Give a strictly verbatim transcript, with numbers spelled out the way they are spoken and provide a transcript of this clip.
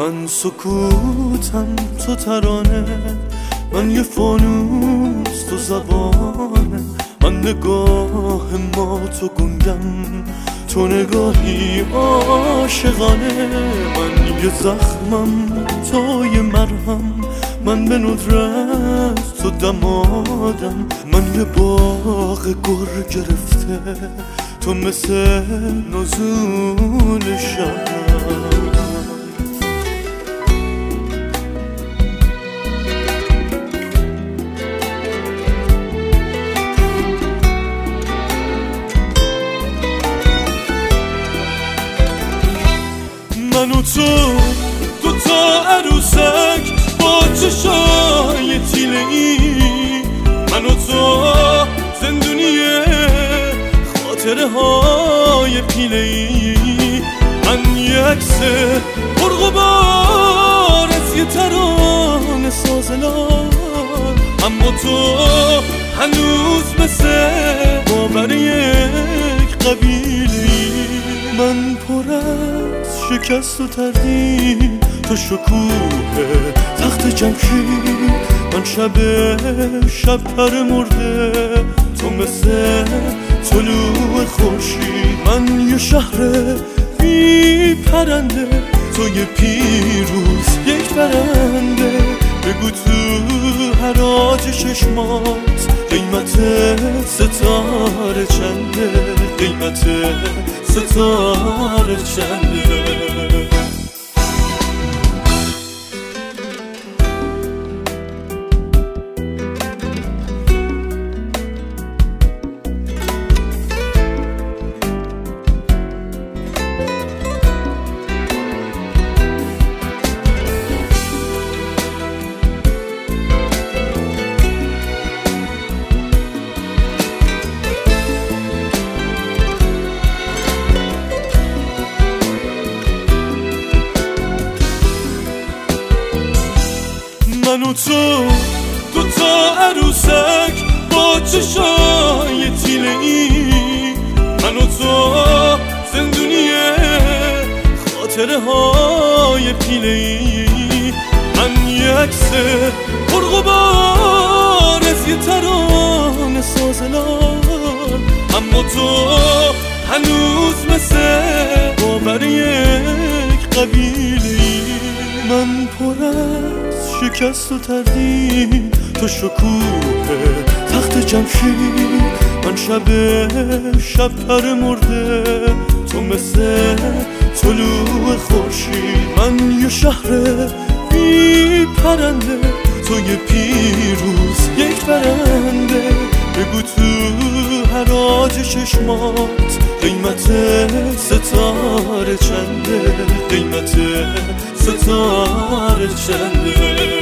من سکوتم تو ترانه، من یه فانوس تو زبانه، من نگاه ما تو گنگم، تو نگاهی عاشقانه. من یه زخمم تو یه مرهم، من به ندرت تو دمادم، من یه باغ گر گرفته، تو مثل نزول شبنم. من و تو دو تا عروسک با چشای تیله ای، من و تو زندونیه خاطره های پیله ای. من یه عکس پرغبار از یه ترانه سازلان، اما تو هنوز مثل باور یک قبیله ای. من پر از شکست و تردید، تو شکوه تخت جمشید، من شب شب پر مرده، تو مثل طلوع خورشید. من یه شهر بی پرنده، تو یه پیروز یک برنده. بگو تو حراج چشمات قیمت ستاره چنده، قیمت ستاره چنده. من و تو دو تا عروسک با چشای تیله ای، من و تو زندونیه خاطره های پیله ای. من یه عکس پرغبار از یه ترانه سازلان، اما تو هنوز مثل باور یک قبیله ای. من پر از شکست و تردید، تو شکوه تخت جمشید، من شب شب پر مرده، تو مثل طلوع خورشید. من یه شهر بی پرنده، تو یه پیروز یک برنده. بگو تو حراج چشمات قیمت ستاره چنده، قیمت ستاره چنده.